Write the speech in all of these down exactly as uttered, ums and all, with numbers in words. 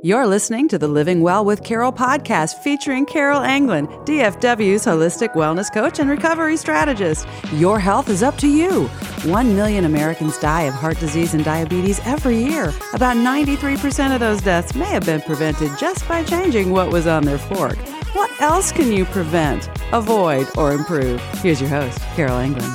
You're listening to the Living Well with Carol podcast featuring Carol Anglin, D F W's holistic wellness coach and recovery strategist. Your health is up to you. One million Americans die of heart disease and diabetes every year. About ninety-three percent of those deaths may have been prevented just by changing what was on their fork. What else can you prevent, avoid, or improve? Here's your host, Carol Anglin.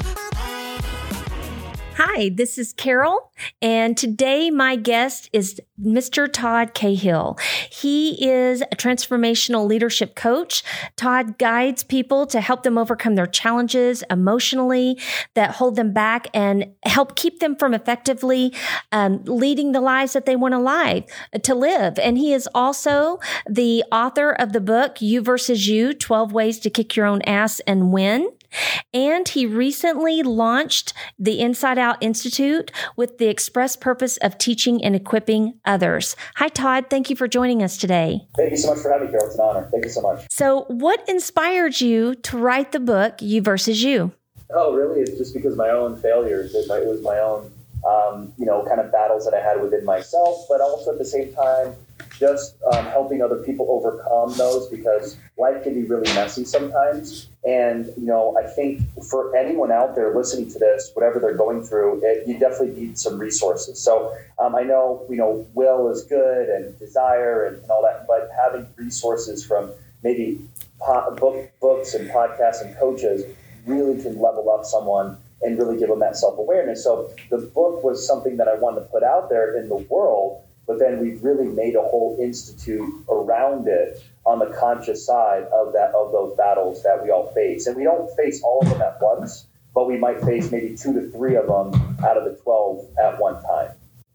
Hi, this is Carol, and today my guest is Mister Todd Cahill. He is a transformational leadership coach. Todd guides people to help them overcome their challenges emotionally that hold them back and help keep them from effectively um, leading the lives that they want to live, to live. And he is also the author of the book, You versus You, twelve Ways to Kick Your Own Ass and Win. And he recently launched the Inside Out Institute with the express purpose of teaching and equipping others. Hi, Todd. Thank you for joining us today. Thank you so much for having me, Carol. It's an honor. Thank you so much. So what inspired you to write the book, You versus You? Oh, really? It's just because of my own failures. It was my own, um, you know, kind of battles that I had within myself, but also at the same time, just um, helping other people overcome those, because life can be really messy sometimes. And, you know, I think for anyone out there listening to this, whatever they're going through, it, you definitely need some resources. So um, I know, you know, will is good and desire and, and all that, but having resources from maybe po- book, books and podcasts and coaches really can level up someone and really give them that self-awareness. So the book was something that I wanted to put out there in the world, but then we've really made a whole institute around it on the conscious side of that, of those battles that we all face. And we don't face all of them at once, but we might face maybe two to three of them out of the twelve at one time.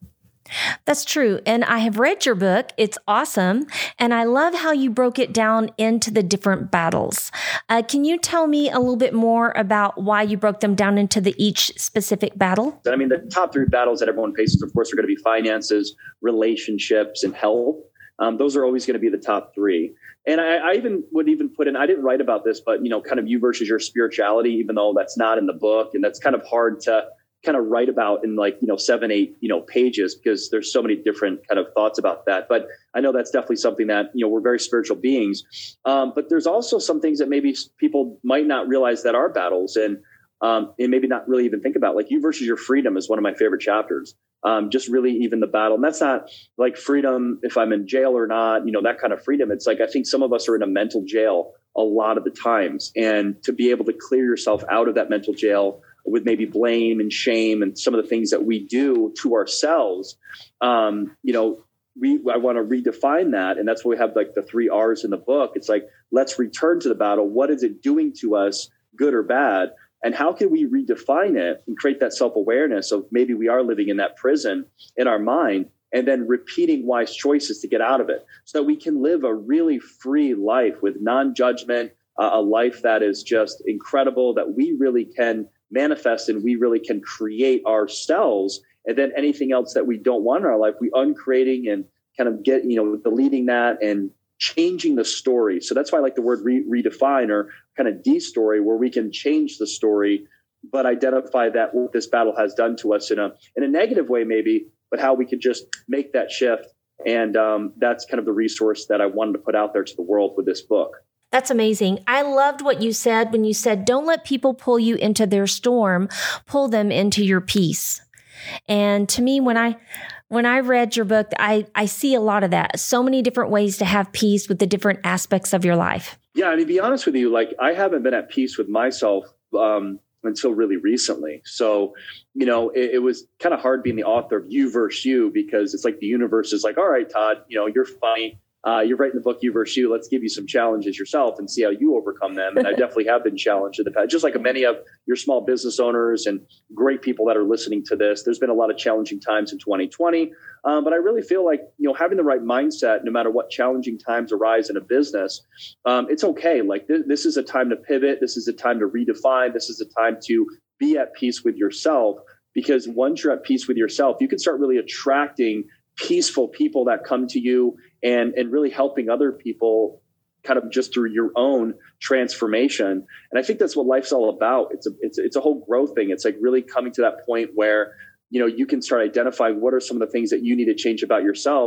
That's true. And I have read your book. It's awesome. And I love how you broke it down into the different battles. Uh, can you tell me a little bit more about why you broke them down into the each specific battle? I mean, the top three battles that everyone faces, of course, are going to be finances, relationships, and health. Um, those are always going to be the top three. And I, I even would even put in, I didn't write about this, but, you know, kind of you versus your spirituality, even though that's not in the book. And that's kind of hard to kind of write about in like, you know, seven, eight, you know, pages, because there's so many different kind of thoughts about that. But I know that's definitely something that, you know, we're very spiritual beings. Um, but there's also some things that maybe people might not realize that are battles, and um, and maybe not really even think about. Like you versus your freedom is one of my favorite chapters. Um, just really even the battle. And that's not like freedom if I'm in jail or not, you know, that kind of freedom. It's like, I think some of us are in a mental jail a lot of the times. And to be able to clear yourself out of that mental jail with maybe blame and shame and some of the things that we do to ourselves, um, you know, we, I want to redefine that. And that's why we have like the three R's in the book. It's like, let's return to the battle. What is it doing to us, good or bad? And how can we redefine it and create that self-awareness of maybe we are living in that prison in our mind, and then repeating wise choices to get out of it so that we can live a really free life with non-judgment, uh, a life that is just incredible, that we really can manifest and we really can create ourselves. And then anything else that we don't want in our life, we uncreating and kind of get, you know, deleting that and changing the story. So that's why I like the word re- redefine or kind of de-story, where we can change the story, but identify that what this battle has done to us in a in a negative way, maybe, but how we could just make that shift. And um, that's kind of the resource that I wanted to put out there to the world with this book. That's amazing. I loved what you said when you said, don't let people pull you into their storm, pull them into your peace. And to me, when I when I read your book, I, I see a lot of that. So many different ways to have peace with the different aspects of your life. Yeah, I mean, to be honest with you, like I haven't been at peace with myself um, until really recently. So, you know, it, it was kind of hard being the author of You versus You, because it's like the universe is like, all right, Todd, you know, you're funny. Uh, you're writing the book, You versus You. Let's give you some challenges yourself and see how you overcome them. And I definitely have been challenged in the past, just like many of your small business owners and great people that are listening to this. There's been a lot of challenging times in twenty twenty. Um, but I really feel like, you know, having the right mindset, no matter what challenging times arise in a business, um, it's okay. Like th- this is a time to pivot. This is a time to redefine. This is a time to be at peace with yourself, because once you're at peace with yourself, you can start really attracting peaceful people that come to you and, and really helping other people kind of just through your own transformation. And I think that's what life's all about. It's a, it's, it's a whole growth thing. It's like really coming to that point where, you know, you can start identifying what are some of the things that you need to change about yourself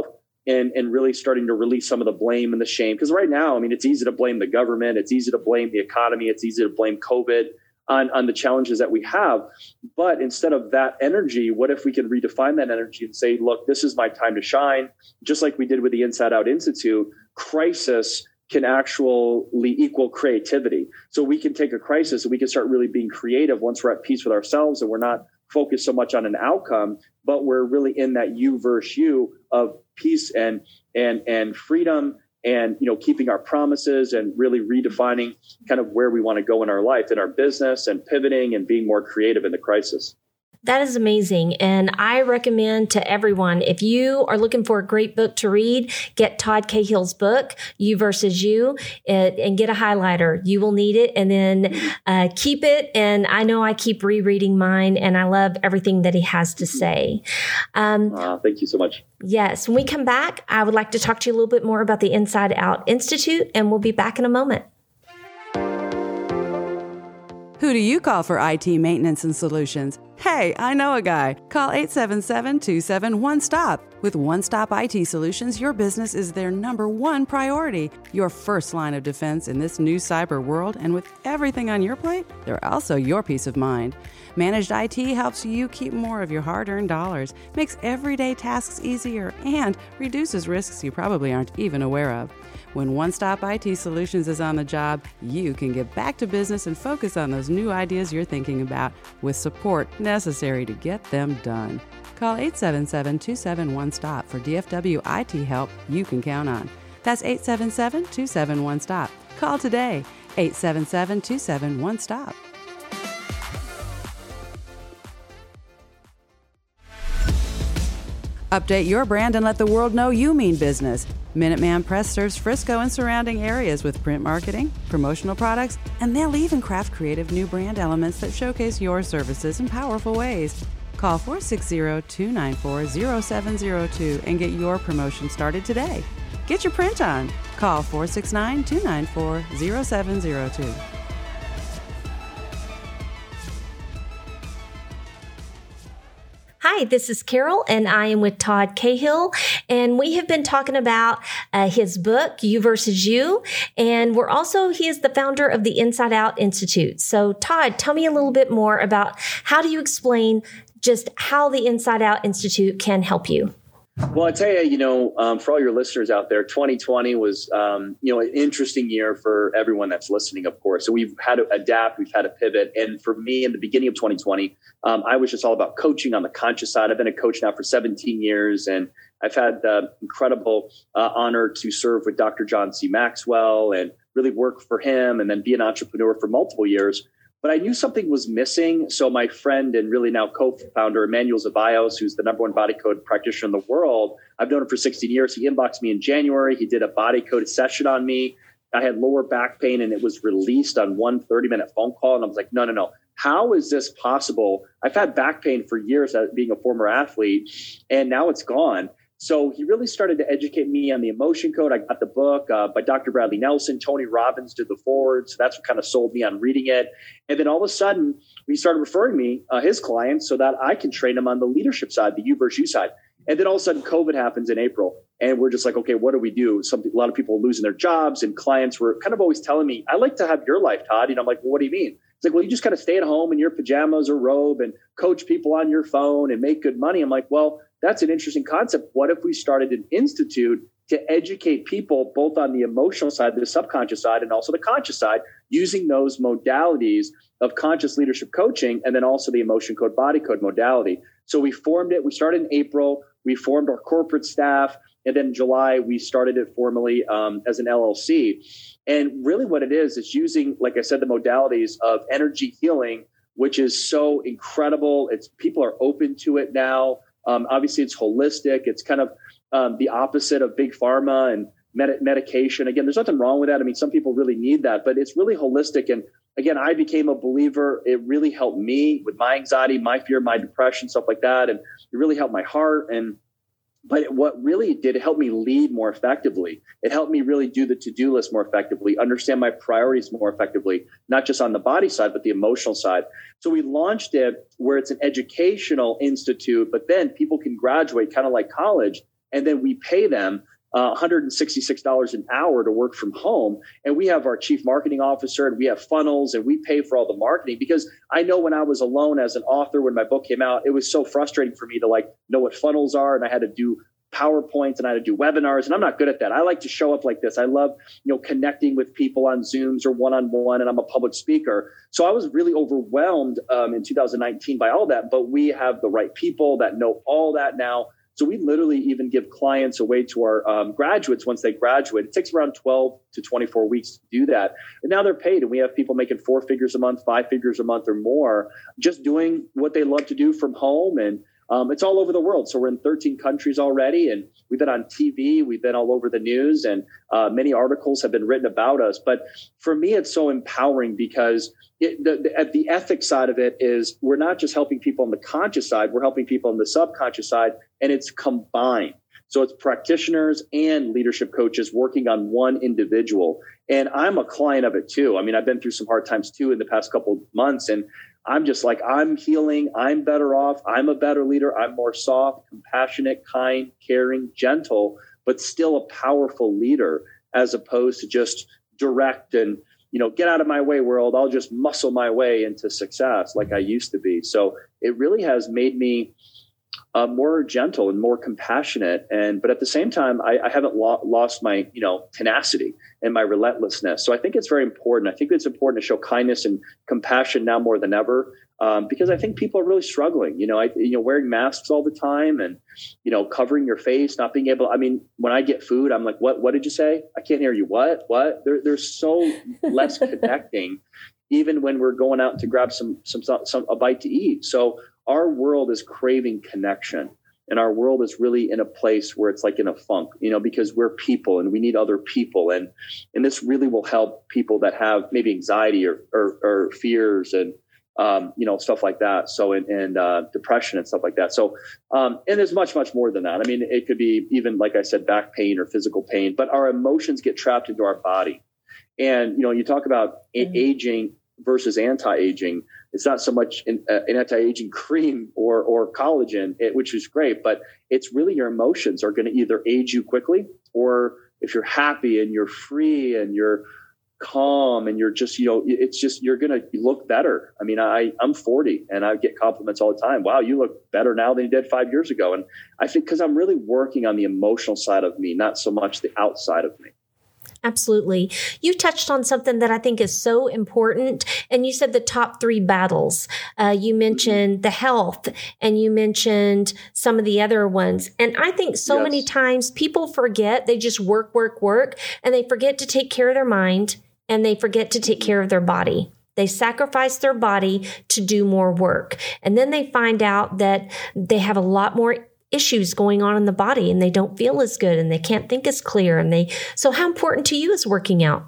and, and really starting to release some of the blame and the shame. Because right now, I mean, it's easy to blame the government. It's easy to blame the economy. It's easy to blame COVID on, on the challenges that we have. But instead of that energy, what if we can redefine that energy and say, look, this is my time to shine, just like we did with the Inside Out Institute. Crisis can actually equal creativity. So we can take a crisis and we can start really being creative once we're at peace with ourselves and we're not focused so much on an outcome, but we're really in that you versus you of peace and and and freedom and, you know, keeping our promises and really redefining kind of where we want to go in our life, in our business, and pivoting and being more creative in the crisis. That is amazing. And I recommend to everyone, if you are looking for a great book to read, get Todd Cahill's book, You versus You, and, and get a highlighter. You will need it. And then uh, keep it. And I know I keep rereading mine, and I love everything that he has to say. Um, uh, thank you so much. Yes. When we come back, I would like to talk to you a little bit more about the Inside Out Institute, and we'll be back in a moment. Who do you call for I T maintenance and solutions? Hey, I know a guy. Call eight seven seven, two seven one, STOP. With One Stop I T Solutions, your business is their number one priority, your first line of defense in this new cyber world, and with everything on your plate, they're also your peace of mind. Managed I T helps you keep more of your hard-earned dollars, makes everyday tasks easier, and reduces risks you probably aren't even aware of. When One Stop I T Solutions is on the job, you can get back to business and focus on those new ideas you're thinking about with support necessary to get them done. Call eight seven seven, two seven one, STOP for D F W I T help you can count on. That's eight seven seven, two seven one, STOP. Call today, eight seven seven, two seven one, STOP. Update your brand and let the world know you mean business. Minuteman Press serves Frisco and surrounding areas with print marketing, promotional products, and they'll even craft creative new brand elements that showcase your services in powerful ways. Call four six zero, two nine four, zero seven zero two and get your promotion started today. Get your print on. Call four six nine, two nine four, zero seven zero two. Hi, this is Carol, and I am with Todd Cahill, and we have been talking about uh, his book, You versus You, and we're also, he is the founder of the Inside Out Institute. So, Todd, tell me a little bit more about how do you explain just how the Inside Out Institute can help you? Well, I tell you, you know, um, for all your listeners out there, twenty twenty was, um, you know, an interesting year for everyone that's listening, of course. So we've had to adapt, we've had to pivot. And for me, in the beginning of twenty twenty, um, I was just all about coaching on the conscious side. I've been a coach now for seventeen years, and I've had the incredible uh, honor to serve with Doctor John C. Maxwell and really work for him and then be an entrepreneur for multiple years. But I knew something was missing. So my friend and really now co-founder, Emmanuel Zabayos, who's the number one body code practitioner in the world, I've known him for sixteen years. He inboxed me in January. He did a body code session on me. I had lower back pain, and it was released on one thirty-minute phone call. And I was like, no, no, no. How is this possible? I've had back pain for years as being a former athlete, and now it's gone. So he really started to educate me on the emotion code. I got the book uh, by Doctor Bradley Nelson. Tony Robbins did the forward. So that's what kind of sold me on reading it. And then all of a sudden, he started referring me, uh, his clients, so that I can train them on the leadership side, the you versus you side. And then all of a sudden, COVID happens in April. And we're just like, okay, what do we do? Some, a lot of people are losing their jobs, and clients were kind of always telling me, I like to have your life, Todd. And I'm like, well, what do you mean? It's like, well, you just kind of stay at home in your pajamas or robe and coach people on your phone and make good money. I'm like, well, that's an interesting concept. What if we started an institute to educate people both on the emotional side, the subconscious side, and also the conscious side, using those modalities of conscious leadership coaching, and then also the emotion code, body code modality. So we formed it. We started in April. We formed our corporate staff. And then in July, we started it formally um, as an L L C. And really what it is, is using, like I said, the modalities of energy healing, which is so incredible. It's people are open to it now. Um, obviously, it's holistic. It's kind of um, the opposite of big pharma and med- medication. Again, there's nothing wrong with that. I mean, some people really need that, but it's really holistic. And again, I became a believer. It really helped me with my anxiety, my fear, my depression, stuff like that. And it really helped my heart. And But it, what really did, it helped me lead more effectively. It helped me really do the to-do list more effectively, understand my priorities more effectively, not just on the body side, but the emotional side. So we launched it where it's an educational institute, but then people can graduate kind of like college and then we pay them Uh, one hundred sixty-six dollars an hour to work from home. And we have our chief marketing officer and we have funnels and we pay for all the marketing, because I know when I was alone as an author, when my book came out, it was so frustrating for me to like know what funnels are. And I had to do PowerPoints and I had to do webinars, and I'm not good at that. I like to show up like this. I love, you know, connecting with people on Zooms or one-on-one, and I'm a public speaker. So I was really overwhelmed um, in two thousand nineteen by all that, but we have the right people that know all that now. So we literally even give clients away to our um, graduates once they graduate. It takes around twelve to twenty-four weeks to do that. And now they're paid. And we have people making four figures a month, five figures a month or more, just doing what they love to do from home. And um, it's all over the world. So we're in thirteen countries already. And we've been on T V. We've been all over the news. And uh, many articles have been written about us. But for me, it's so empowering because It, the, the, at the ethics side of it is we're not just helping people on the conscious side, we're helping people on the subconscious side, and it's combined. So it's practitioners and leadership coaches working on one individual. And I'm a client of it too. I mean, I've been through some hard times too in the past couple of months, and I'm just like, I'm healing, I'm better off, I'm a better leader, I'm more soft, compassionate, kind, caring, gentle, but still a powerful leader, as opposed to just direct and, you know, get out of my way, world. I'll just muscle my way into success like I used to be. So it really has made me uh, more gentle and more compassionate. And but at the same time, I, I haven't lo- lost my, you know, tenacity and my relentlessness. So I think it's very important. I think it's important to show kindness and compassion now more than ever, um, because I think people are really struggling. You know, I, you know, wearing masks all the time and, you know, covering your face, not being able. I mean, when I get food, I'm like, what? What did you say? I can't hear you. What? What? There, there's so less connecting, even when we're going out to grab some some some a bite to eat. So our world is craving connection. And our world is really in a place where it's like in a funk, you know, because we're people and we need other people. And and this really will help people that have maybe anxiety or or, or fears and, um, you know, stuff like that. So and, and uh, depression and stuff like that. So um, and there's much, much more than that. I mean, it could be even, like I said, back pain or physical pain, but our emotions get trapped into our body. And, you know, you talk about mm-hmm. aging versus anti-aging. It's not so much an, uh, an anti-aging cream or or collagen, it, which is great, but it's really your emotions are going to either age you quickly, or if you're happy and you're free and you're calm and you're just, you know, it's just, you're going to look better. I mean, I, I'm forty and I get compliments all the time. Wow, you look better now than you did five years ago. And I think because I'm really working on the emotional side of me, not so much the outside of me. Absolutely. You touched on something that I think is so important. And you said the top three battles. Uh, you mentioned the health and you mentioned some of the other ones. And I think so yes. many times people forget, they just work, work, work, and they forget to take care of their mind and they forget to take care of their body. They sacrifice their body to do more work. And then they find out that they have a lot more issues going on in the body and they don't feel as good and they can't think as clear. And they, so how important to you is working out?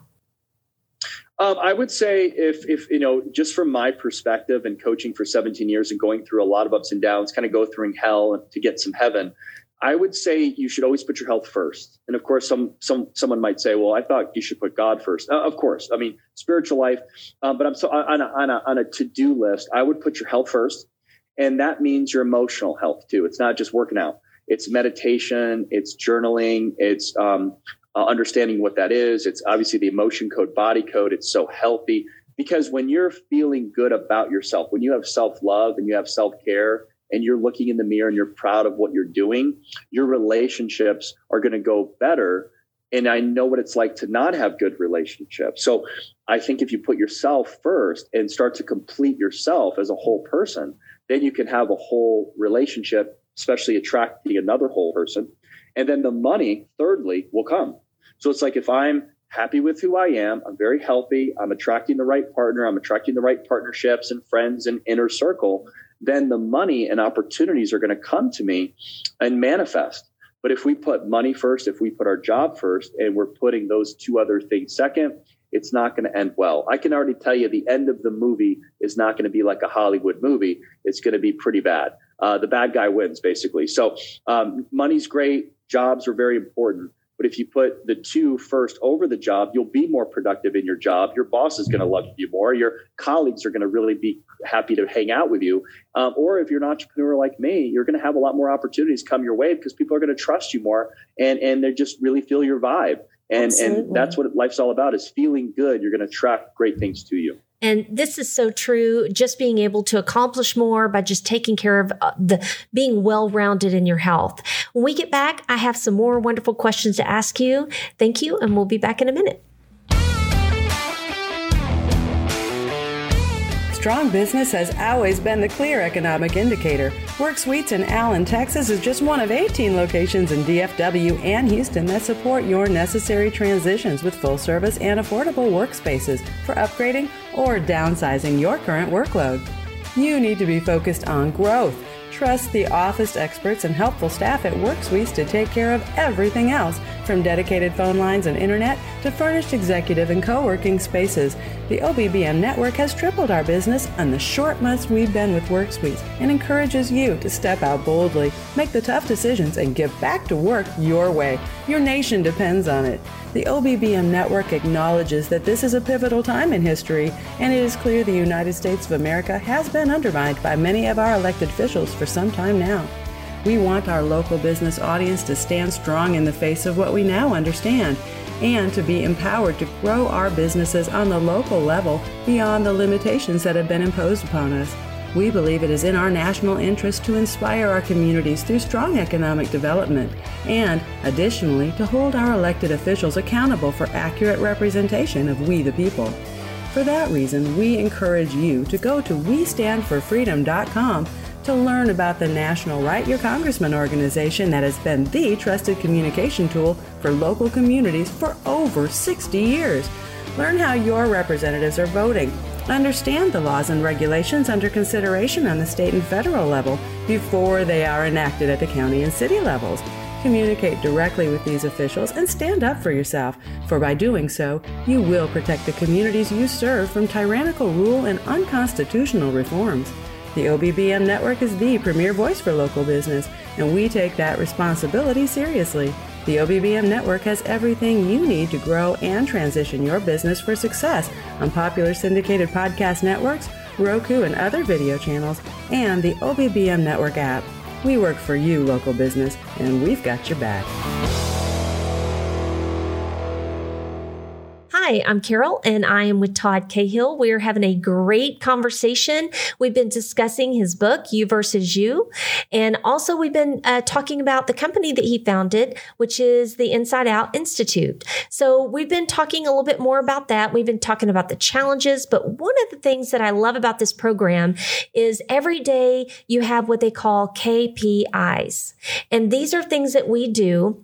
Um, I would say if, if, you know, just from my perspective and coaching for seventeen years and going through a lot of ups and downs, kind of go through hell to get some heaven, I would say you should always put your health first. And of course, some, some, someone might say, well, I thought you should put God first. Uh, of course. I mean, spiritual life. Um, but I'm so on a, on a, on a to-do list, I would put your health first. And that means your emotional health too. It's not just working out. It's meditation. It's journaling. It's um, uh, understanding what that is. It's obviously the emotion code, body code. It's so healthy because when you're feeling good about yourself, when you have self-love and you have self-care and you're looking in the mirror and you're proud of what you're doing, your relationships are going to go better. And I know what it's like to not have good relationships. So I think if you put yourself first and start to complete yourself as a whole person, then you can have a whole relationship, especially attracting another whole person. And then the money, thirdly, will come. So it's like if I'm happy with who I am, I'm very healthy, I'm attracting the right partner, I'm attracting the right partnerships and friends and inner circle, then the money and opportunities are going to come to me and manifest. But if we put money first, if we put our job first, and we're putting those two other things second, it's not going to end well. I can already tell you the end of the movie is not going to be like a Hollywood movie. It's going to be pretty bad. Uh, the bad guy wins, basically. So um, money's great. Jobs are very important. But if you put the two first over the job, you'll be more productive in your job. Your boss is going to love you more. Your colleagues are going to really be happy to hang out with you. Um, or if you're an entrepreneur like me, you're going to have a lot more opportunities come your way because people are going to trust you more and, and they just really feel your vibe. And, and that's what life's all about, is feeling good. You're going to attract great things to you. And this is so true. Just being able to accomplish more by just taking care of the being well-rounded in your health. When we get back, I have some more wonderful questions to ask you. Thank you. And we'll be back in a minute. Strong business has always been the clear economic indicator. WorkSuites in Allen, Texas is just one of eighteen locations in D F W and Houston that support your necessary transitions with full service and affordable workspaces for upgrading or downsizing your current workload. You need to be focused on growth. Trust the office experts and helpful staff at WorkSuites to take care of everything else, from dedicated phone lines and internet to furnished executive and co-working spaces. The O B B M network has tripled our business in the short months we've been with WorkSuites and encourages you to step out boldly, make the tough decisions, and get back to work your way. Your nation depends on it. The O B B M network acknowledges that this is a pivotal time in history, and it is clear the United States of America has been undermined by many of our elected officials for some time now. We want our local business audience to stand strong in the face of what we now understand, and to be empowered to grow our businesses on the local level beyond the limitations that have been imposed upon us. We believe it is in our national interest to inspire our communities through strong economic development and, additionally, to hold our elected officials accountable for accurate representation of we the people. For that reason, we encourage you to go to we stand for freedom dot com to learn about the National Write Your Congressman organization that has been the trusted communication tool for local communities for over sixty years. Learn how your representatives are voting. Understand the laws and regulations under consideration on the state and federal level before they are enacted at the county and city levels. Communicate directly with these officials and stand up for yourself, for by doing so, you will protect the communities you serve from tyrannical rule and unconstitutional reforms. The O B B M Network is the premier voice for local business, and we take that responsibility seriously. The O B B M Network has everything you need to grow and transition your business for success on popular syndicated podcast networks, Roku and other video channels, and the O B B M Network app. We work for you, local business, and we've got your back. Hi, I'm Carol, and I am with Todd Cahill. We're having a great conversation. We've been discussing his book, You versus You, and also we've been uh, talking about the company that he founded, which is the Inside Out Institute. So we've been talking a little bit more about that. We've been talking about the challenges, but one of the things that I love about this program is every day you have what they call K P Is, and these are things that we do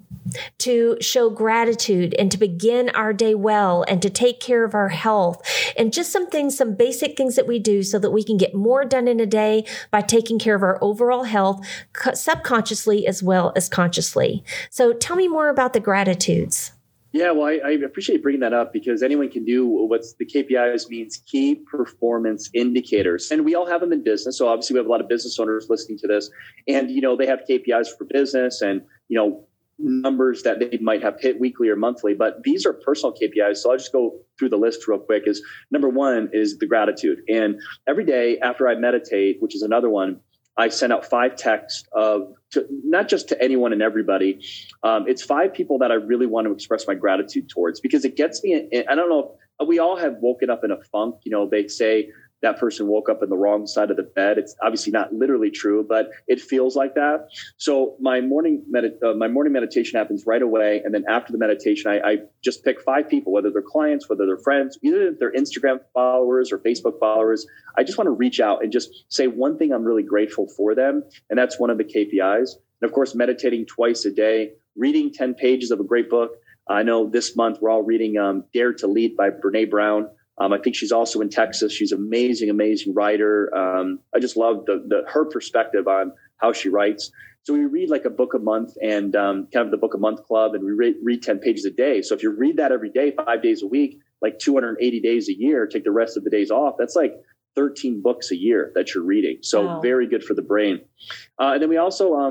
to show gratitude and to begin our day well and to take care of our health, and just some things, some basic things that we do so that we can get more done in a day by taking care of our overall health subconsciously as well as consciously. So tell me more about the gratitudes. Yeah, well, I, I appreciate bringing that up because anyone can do what's the K P Is means, key performance indicators. And we all have them in business. So obviously we have a lot of business owners listening to this, and, you know, they have K P Is for business and, you know, numbers that they might have hit weekly or monthly, but these are personal K P Is. So I'll just go through the list real quick. Is number one is the gratitude. And every day after I meditate, which is another one, I send out five texts of to, not just to anyone and everybody. Um, it's five people that I really want to express my gratitude towards, because it gets me. In, I don't know. We all have woken up in a funk. You know, they say that person woke up in the wrong side of the bed. It's obviously not literally true, but it feels like that. So my morning med- uh, my morning meditation happens right away. And then after the meditation, I, I just pick five people, whether they're clients, whether they're friends, either if they're Instagram followers or Facebook followers. I just want to reach out and just say one thing I'm really grateful for them. And that's one of the K P Is. And of course, meditating twice a day, reading ten pages of a great book. I know this month we're all reading um, Dare to Lead by Brene Brown. Um, I think she's also in Texas. She's an amazing, amazing writer. Um, I just love the, the her perspective on how she writes. So we read like a book a month and um, kind of the book a month club, and we read, read ten pages a day. So if you read that every day, five days a week, like two hundred eighty days a year, take the rest of the days off. That's like thirteen books a year that you're reading. So wow. Very good for the brain. Uh, and then we also um,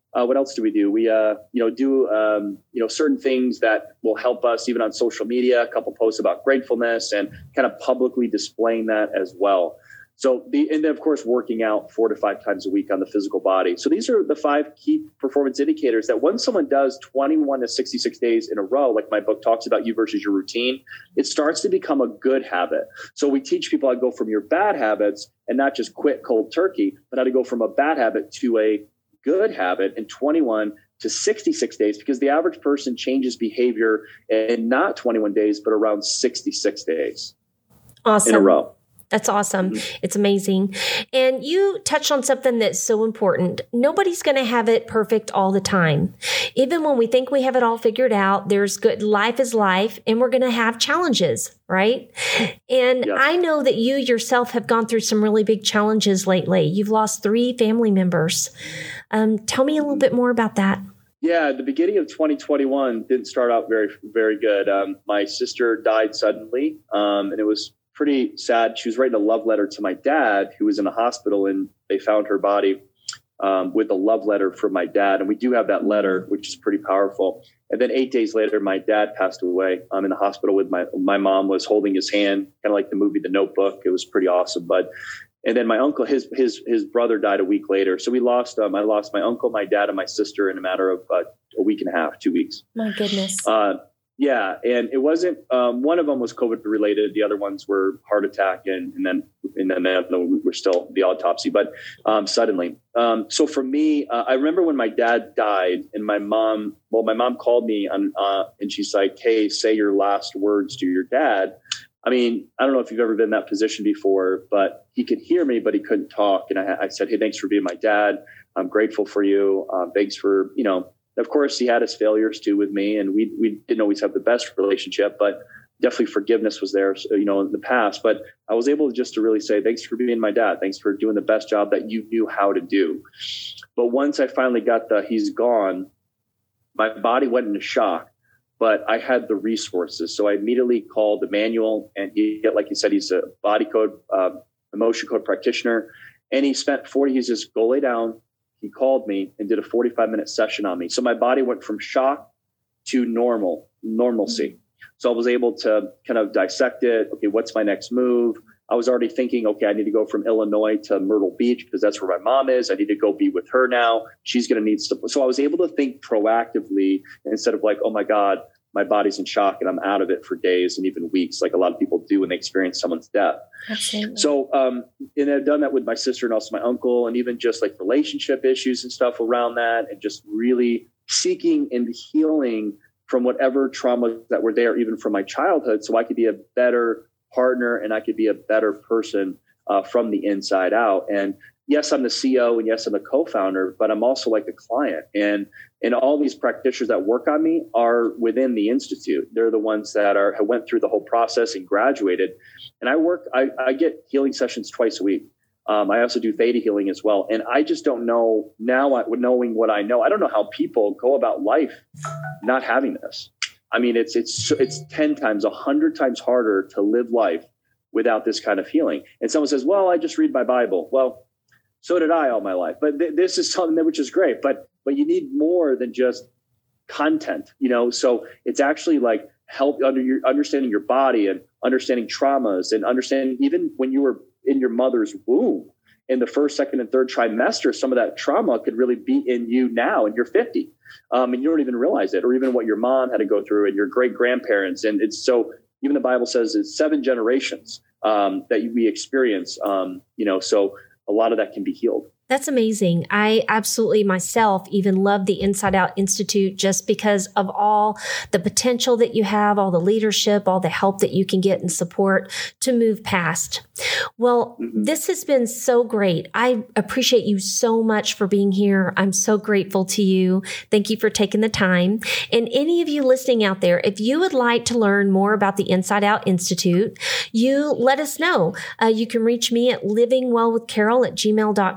uh, what else do we do? We, uh, you know, do, um, you know, certain things that will help us even on social media, a couple posts about gratefulness and kind of publicly displaying that as well. So the, and then of course, working out four to five times a week on the physical body. So these are the five key performance indicators that once someone does twenty-one to sixty-six days in a row, like my book talks about, you versus your routine, it starts to become a good habit. So we teach people how to go from your bad habits and not just quit cold turkey, but how to go from a bad habit to a good habit in twenty-one to sixty-six days, because the average person changes behavior in not twenty-one days, but around sixty-six days awesome. in a row. That's awesome. It's amazing. And you touched on something that's so important. Nobody's going to have it perfect all the time. Even when we think we have it all figured out, there's good, life is life, and we're going to have challenges, right? And Yes. I know that you yourself have gone through some really big challenges lately. You've lost three family members. Um, tell me a little bit more about that. Yeah, the beginning of twenty twenty-one didn't start out very, very good. Um, my sister died suddenly, um, and it was pretty sad. She was writing a love letter to my dad, who was in a hospital, and they found her body um, with a love letter from my dad. And we do have that letter, which is pretty powerful. And then eight days later, my dad passed away. I'm in the hospital with my, my mom was holding his hand, kind of like the movie, The Notebook. It was pretty awesome. But, and then my uncle, his, his, his brother died a week later. So we lost, um, I lost my uncle, my dad, and my sister in a matter of uh, a week and a half, two weeks. My goodness. Uh, Yeah. And it wasn't, um, one of them was COVID related. The other ones were heart attack. And, and then, and then no, we're still the autopsy, but, um, suddenly. Um, so for me, uh, I remember when my dad died and my mom, well, my mom called me on, uh, and she's like, hey, say your last words to your dad. I mean, I don't know if you've ever been in that position before, but he could hear me, but he couldn't talk. And I, I said, hey, thanks for being my dad. I'm grateful for you. Um, thanks for, you know, of course, he had his failures too with me, and we we didn't always have the best relationship, but definitely forgiveness was there, you know, in the past. But I was able just to really say, thanks for being my dad. Thanks for doing the best job that you knew how to do. But once I finally got the he's gone, my body went into shock, but I had the resources. So I immediately called Emmanuel, and he, like you said, he's a body code, uh, emotion code practitioner, and he spent forty, he's just go lay down. He called me and did a forty-five minute session on me. So my body went from shock to normal, normalcy. So I was able to kind of dissect it. Okay, what's my next move? I was already thinking, okay, I need to go from Illinois to Myrtle Beach because that's where my mom is. I need to go be with her now. She's going to need stuff. So I was able to think proactively instead of like, oh my God, my body's in shock and I'm out of it for days and even weeks, like a lot of people do when they experience someone's death. Absolutely. So, um, and I've done that with my sister and also my uncle, and even just like relationship issues and stuff around that, and just really seeking and healing from whatever traumas that were there, even from my childhood, so I could be a better partner and I could be a better person uh, from the inside out. And yes, I'm the C E O, and yes, I'm a co-founder, but I'm also like a client. And and all these practitioners that work on me are within the Institute. They're the ones that are have went through the whole process and graduated. And I work, I, I get healing sessions twice a week. Um, I also do theta healing as well. And I just don't know now, I, knowing what I know, I don't know how people go about life not having this. I mean, it's it's it's ten times, a hundred times harder to live life without this kind of healing. And someone says, well, I just read my Bible. Well, so did I all my life. But th- this is something that, which is great. But but you need more than just content, you know. So it's actually like help under your understanding your body and understanding traumas and understanding even when you were in your mother's womb in the first, second, and third trimester, some of that trauma could really be in you now, and you're fifty, um, and you don't even realize it, or even what your mom had to go through and your great grandparents. And it's so even the Bible says it's seven generations um, that we experience, um, you know. So a lot of that can be healed. That's amazing. I absolutely myself even love the Inside Out Institute just because of all the potential that you have, all the leadership, all the help that you can get and support to move past. Well, mm-hmm. This has been so great. I appreciate you so much for being here. I'm so grateful to you. Thank you for taking the time. And any of you listening out there, if you would like to learn more about the Inside Out Institute, you let us know. Uh, you can reach me at living well with carol at gmail dot com.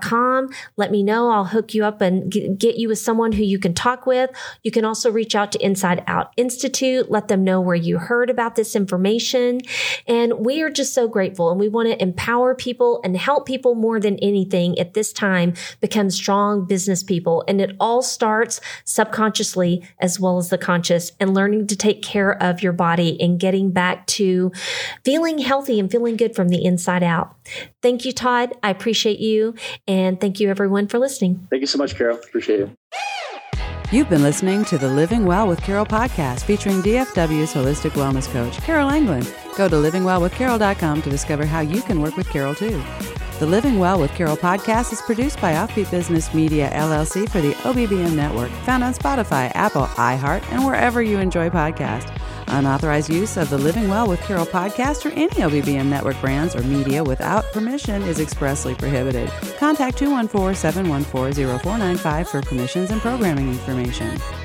com. Let me know. I'll hook you up and get you with someone who you can talk with. You can also reach out to Inside Out Institute. Let them know where you heard about this information. And we are just so grateful, and we want to empower people and help people more than anything at this time become strong business people. And it all starts subconsciously as well as the conscious, and learning to take care of your body and getting back to feeling healthy and feeling good from the inside out. Thank you, Todd. I appreciate you. And thank you, everyone, for listening. Thank you so much, Carol. Appreciate it. You've been listening to the Living Well with Carol podcast featuring D F W's holistic wellness coach, Carol Anglin. Go to living well with carol dot com to discover how you can work with Carol too. The Living Well with Carol podcast is produced by Offbeat Business Media, L L C for the O B B M Network, found on Spotify, Apple, iHeart, and wherever you enjoy podcasts. Unauthorized use of the Living Well with Carol podcast or any O B B M Network brands or media without permission is expressly prohibited. Contact two one four, seven one four, zero four nine five for permissions and programming information.